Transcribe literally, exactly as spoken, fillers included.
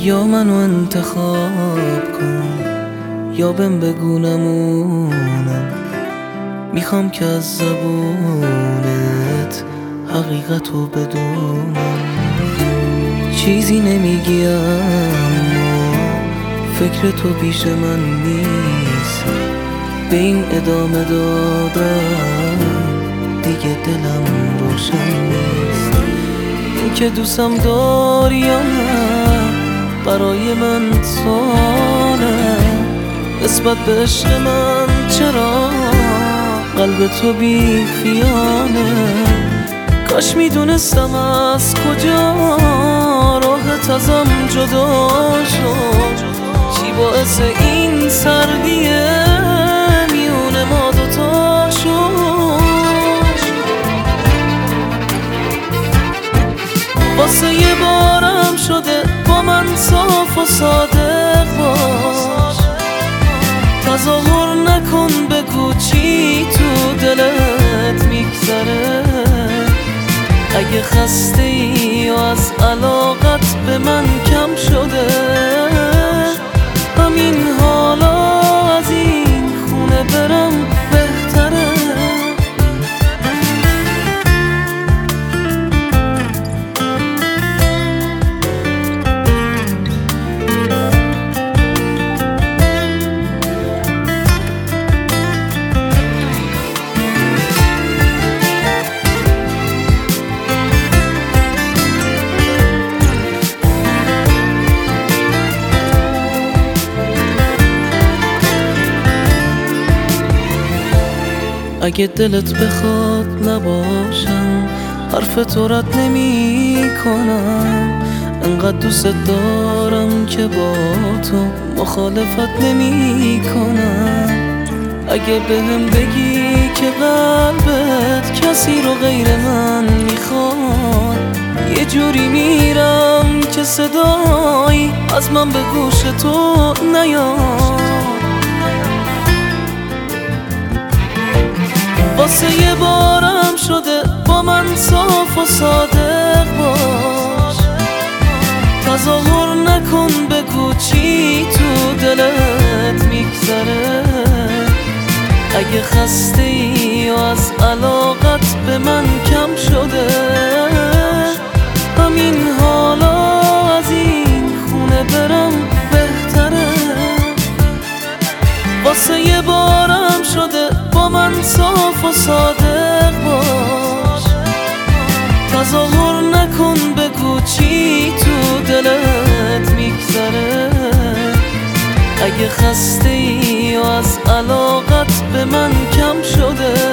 یا منو انتخاب کن یا بهم بگو نمونم. میخوام که از زبونت حقیقتو بدونم. چیزی نمیگی اما فکر تو پیش من نیست. به این ادامه دادم دیگه دلم روشن نیست. این که دوستم داری یا نه برای من سواله. نسبت به عشق من چرا قلب تو بی خیانه؟ کاش میدونستم از کجا راحت ازم جدا شد. چی باعث این سردیه میون ما دوتا شد. واسه یه بارم شده با من صاف و صادق باش. تظاهر نکن بگو چی تو دلت میگذره. اگه خسته ای یا از علاقت به من کم شده، همین حالا از این خونه برم بهتره. اگه دلت بخواد نباشم حرف تو رد نمی کنم. انقدر دوست دارم که با تو مخالفت نمی کنم. اگه بهم بگی که قلبت کسی رو غیر من میخواد، یه جوری میرم که صدایی از من به گوش تو نیاد. واسه یه بارم شده با من صاف و صادق باش. تظاهر نکن بگو چی تو دلت میگذره. اگه خسته ای یا از علاقت به من کم شده، همین حالا از این خونه برم بهتره. واسه یه بارم شده با من صاف و صادق باش. تظاهر نکن بگو چی تو دلت میگذره. اگه خسته ای یا از علاقت به من کم شده،